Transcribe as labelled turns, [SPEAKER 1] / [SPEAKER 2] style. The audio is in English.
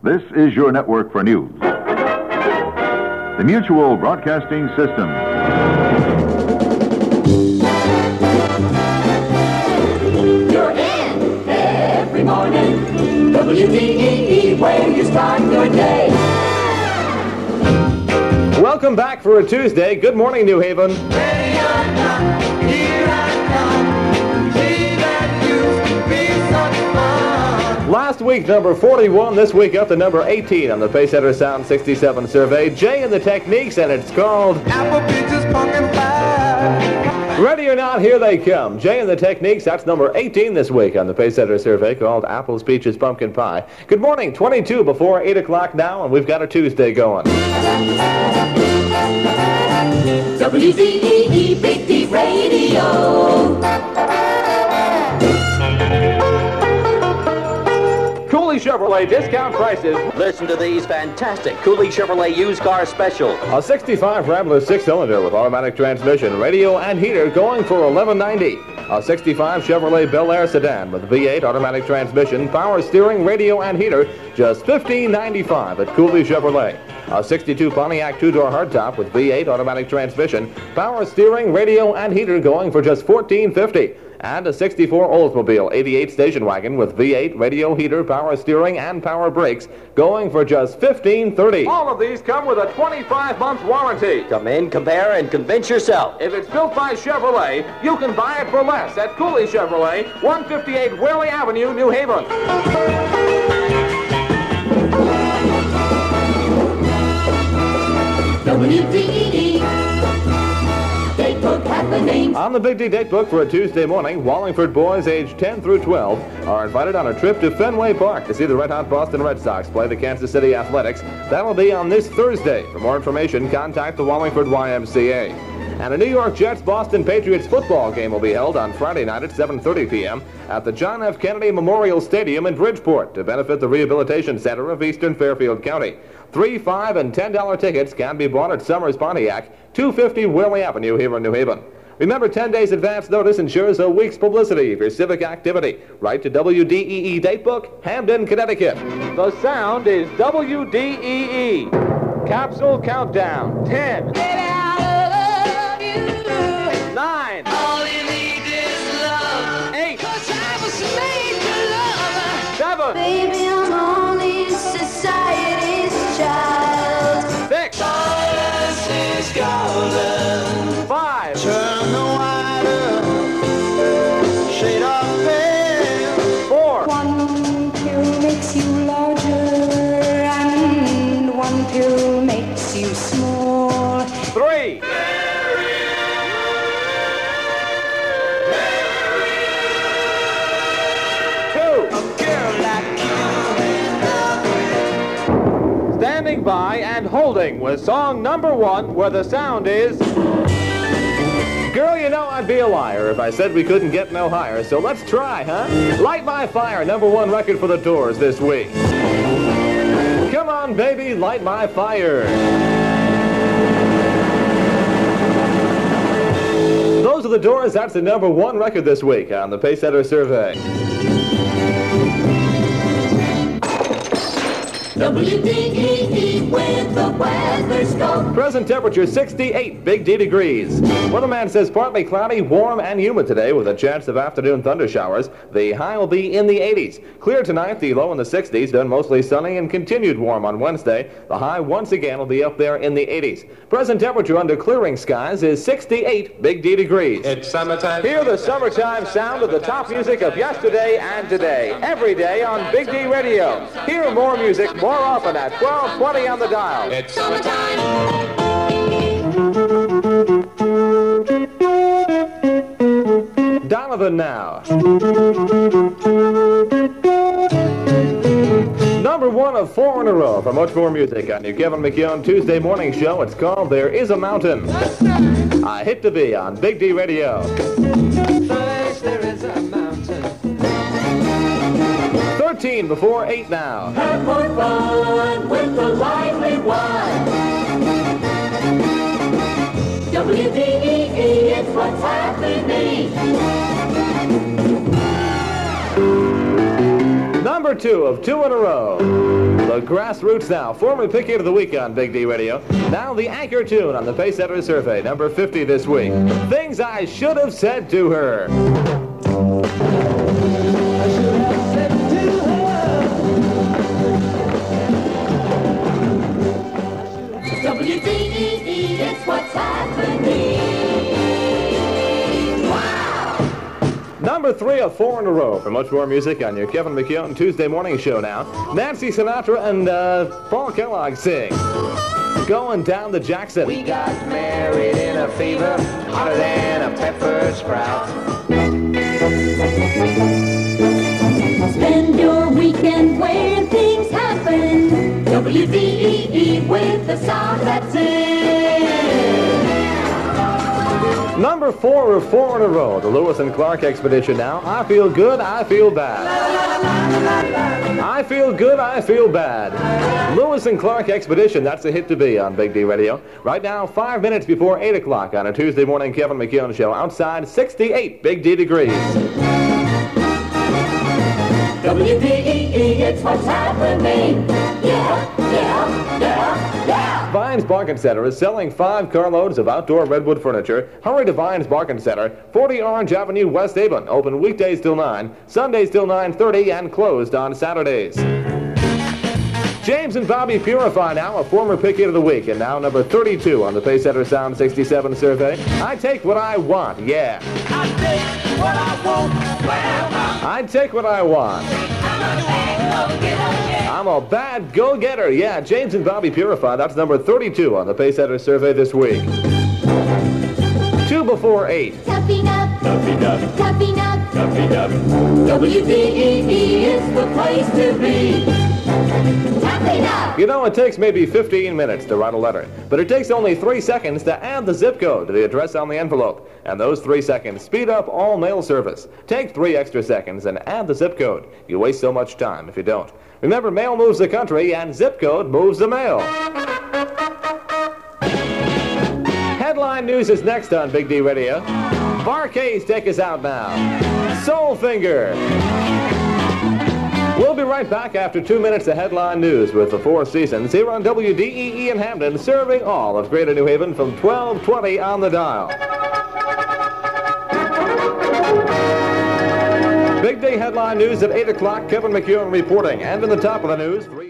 [SPEAKER 1] This is your network for news. The Mutual Broadcasting System.
[SPEAKER 2] You're in every morning. WDEE, where you start your day.
[SPEAKER 3] Welcome back for a Tuesday. Good morning, New Haven.
[SPEAKER 2] Ready or not, here I come. See that used to be such fun.
[SPEAKER 3] Last week, number 41. This week, up to number 18 on the Pacesetter Sound 67 survey. Jay and the Techniques, and it's called
[SPEAKER 4] Apple Peaches Pumpkin Pie.
[SPEAKER 3] Ready or Not, Here They Come. Jay and the Techniques, that's number 18 this week on the Pacesetter survey called Apples, Peaches, Pumpkin Pie. Good morning, 22 before 8 o'clock now, and we've got a Tuesday going.
[SPEAKER 2] WDEE Big D Radio.
[SPEAKER 3] Cooley Chevrolet discount prices.
[SPEAKER 5] Listen to these fantastic Cooley Chevrolet used car special.
[SPEAKER 3] A 65 Rambler 6-cylinder with automatic transmission, radio, and heater going for $11.90. A 65 Chevrolet Bel Air sedan with V8 automatic transmission, power steering, radio, and heater, just $15.95 at Cooley Chevrolet. A 62 Pontiac two-door hardtop with V8 automatic transmission, power steering, radio, and heater going for just $14.50. And a 64 Oldsmobile 88 station wagon with V8, radio, heater, power steering, and power brakes going for just $15.30. All of these come with a 25-month warranty.
[SPEAKER 5] Come in, compare, and convince yourself.
[SPEAKER 3] If it's built by Chevrolet, you can buy it for less at Cooley Chevrolet, 158 Whaley Avenue, New Haven.
[SPEAKER 2] WDEE Datebook happening.
[SPEAKER 3] On the Big D Datebook for a Tuesday morning, Wallingford boys aged 10 through 12 are invited on a trip to Fenway Park to see the red-hot Boston Red Sox play the Kansas City Athletics. That'll be on this Thursday. For more information, contact the Wallingford YMCA. And a New York Jets-Boston Patriots football game will be held on Friday night at 7:30 p.m. at the John F. Kennedy Memorial Stadium in Bridgeport to benefit the Rehabilitation Center of Eastern Fairfield County. $3, $5, and $10 tickets can be bought at Summers Pontiac, 250 Whaley Avenue here in New Haven. Remember, 10 days advance notice ensures a week's publicity of your civic activity. Write to WDEE Datebook, Hamden, Connecticut. The sound is WDEE. Capsule Countdown. 10. 9.
[SPEAKER 2] All you need is love.
[SPEAKER 3] 8.
[SPEAKER 2] 'Cause I was made to love.
[SPEAKER 3] 7.
[SPEAKER 6] Baby, I'm only society's child.
[SPEAKER 3] 6.
[SPEAKER 2] Silence is golden.
[SPEAKER 3] 5.
[SPEAKER 4] Turn the wine up, shade off pale.
[SPEAKER 3] 4.
[SPEAKER 6] One pill makes you larger, and one pill makes you small.
[SPEAKER 3] 3. 2. Standing by and holding with song number 1, where the sound is... Girl, you know I'd be a liar if I said we couldn't get no higher, so let's try, huh? Light My Fire, number 1 record for the Doors this week. Come on, baby, light my fire. Those are the Doors. That's the number 1 record this week on the Pacesetter survey.
[SPEAKER 2] WDEE with the weather scope.
[SPEAKER 3] Present temperature 68 Big D degrees. Weatherman says partly cloudy, warm, and humid today with a chance of afternoon thunder showers. The high will be in the 80s. Clear tonight, the low in the 60s, then mostly sunny and continued warm on Wednesday. The high once again will be up there in the 80s. Present temperature under clearing skies is 68 Big D degrees.
[SPEAKER 4] It's summertime.
[SPEAKER 3] Hear the summertime sound of the top music of yesterday and today, every day on Big D Radio. Hear more music more often at 12:20 on the dial.
[SPEAKER 4] It's
[SPEAKER 2] Summertime.
[SPEAKER 3] Donovan now. Number 1 of 4 in a row for much more music on your Kevin McKeown Tuesday morning show. It's called There Is a Mountain. A hit to be on Big D Radio.
[SPEAKER 4] First there is a mountain.
[SPEAKER 3] 13 before 8 now.
[SPEAKER 2] Have more fun with the lively one. WDEE, it's what's happening.
[SPEAKER 3] Number 2 of 2 in a row. The Grassroots now, former pick hit of the week on Big D Radio. Now the anchor tune on the Pace Setter Survey, number 50 this week. Things I Should Have Said to Her.
[SPEAKER 7] WDEE, it's what's happening. Wow!
[SPEAKER 3] Number 3 of 4 in a row. For much more music on your Kevin McKeown Tuesday morning show now. Nancy Sinatra and Paul Kellogg sing Going Down the Jackson.
[SPEAKER 4] We got married in a fever, hotter than a pepper sprout.
[SPEAKER 7] Spend your weekend where things happen. WDEE with the sound that's in.
[SPEAKER 3] Number 4 of 4 in a row. The Lewis and Clark expedition now. I feel good, I feel bad. I feel good, I feel bad. Lewis and Clark expedition, that's a hit to be on Big D Radio. Right now, 5 minutes before 8 o'clock on a Tuesday morning Kevin McKeown show. Outside, 68 Big D degrees.
[SPEAKER 7] WDEE, it's what's happening. Yeah, yeah, yeah, yeah.
[SPEAKER 3] Vine's Bargain Center is selling 5 carloads of outdoor redwood furniture. Hurry to Vine's Bargain Center, 40 Orange Avenue, West Avon. Open weekdays till 9, Sundays till 9:30, and closed on Saturdays. James and Bobby Purify now, a former pick hit of the week, and now number 32 on the Pace Setter Sound 67 survey. I take what I want, yeah.
[SPEAKER 2] I take what I want.
[SPEAKER 3] I take what I want. I'm a bad go-getter. Yeah, James and Bobby Purify. That's number 32 on the Pace Setter survey this week. 2 before 8.
[SPEAKER 7] Toughen up, toughen up, toughen up, toughen up. WDEE is the place to be. Toughen up.
[SPEAKER 3] You know, it takes maybe 15 minutes to write a letter, but it takes only 3 seconds to add the zip code to the address on the envelope. And those 3 seconds speed up all mail service. Take 3 extra seconds and add the zip code. You waste so much time if you don't. Remember, mail moves the country and zip code moves the mail. Headline news is next on Big D Radio. Bar-Kays take us out now. Soulfinger. We'll be right back after 2 minutes of headline news with the 4 seasons here on WDEE in Hamden, serving all of Greater New Haven from 12:20 on the dial. Big Day headline news at 8 o'clock. Kevin McKeown reporting. And in the top of the news,